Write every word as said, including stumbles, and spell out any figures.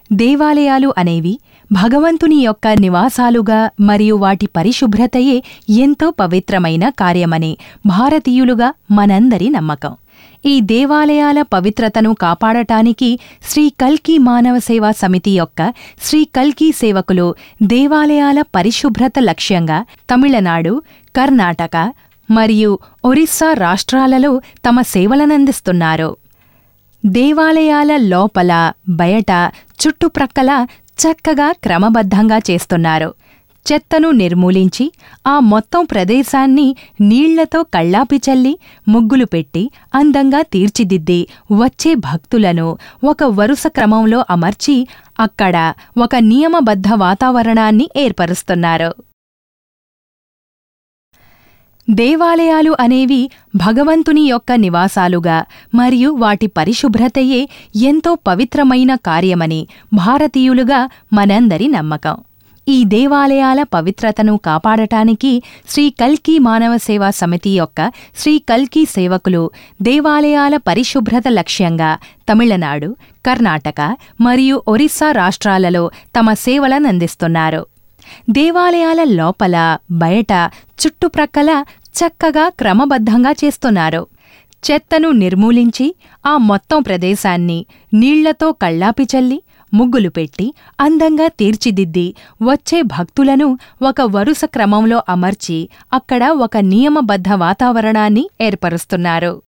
దేవాలయాలు అనేవి భగవంతుని యొక్క నివాసాలుగా మరియు వాటి పరిశుభ్రతయే ఎంతో పవిత్రమైన కార్యమని భారతీయులుగా మనందరి నమ్మకం. ఈ దేవాలయాల పవిత్రతను కాపాడటానికి శ్రీ కల్కి మానవ సేవా సమితి యొక్క శ్రీ కల్కి సేవకులు దేవాలయాల పరిశుభ్రత లక్ష్యంగా తమిళనాడు, కర్ణాటక మరియు ఒరిస్సా రాష్ట్రాలలో తమ సేవలనందిస్తున్నారు. దేవాలయాల లోపల, బయట, చుట్టుప్రక్కల చక్కగా క్రమబద్ధంగా చేస్తున్నారు. చెత్తను నిర్మూలించి ఆ మొత్తం ప్రదేశాన్ని నీళ్లతో కళ్ళాపి చల్లి, ముగ్గులు పెట్టి అందంగా తీర్చిదిద్ది వచ్చే భక్తులను ఒక వరుస క్రమంలో అమర్చి అక్కడ ఒక నియమబద్ధ వాతావరణాన్ని ఏర్పరుస్తున్నారు. దేవాలయాలు అనేవి భగవంతుని యొక్క నివాసాలుగా మరియు వాటి పరిశుభ్రతయే ఎంతో పవిత్రమైన కార్యమని భారతీయులుగా మనందరి నమ్మకం. ఈ దేవాలయాల పవిత్రతను కాపాడటానికి శ్రీ కల్కి మానవ సేవా సమితి యొక్క శ్రీ కల్కి సేవకులు దేవాలయాల పరిశుభ్రత లక్ష్యంగా తమిళనాడు, కర్ణాటక మరియు ఒరిస్సా రాష్ట్రాలలో తమ సేవలనందిస్తున్నారు. దేవాలయాల లోపల, బయట, చుట్టుప్రక్కల చక్కగా క్రమబద్ధంగా చేస్తున్నారు. చెత్తను నిర్మూలించి ఆ మొత్తం ప్రదేశాన్ని నీళ్లతో కళ్ళాపి చల్లి, ముగ్గులు పెట్టి అందంగా తీర్చిదిద్ది వచ్చే భక్తులను ఒక వరుస క్రమంలో అమర్చి అక్కడ ఒక నియమబద్ధ వాతావరణాన్ని ఏర్పరుస్తున్నారు.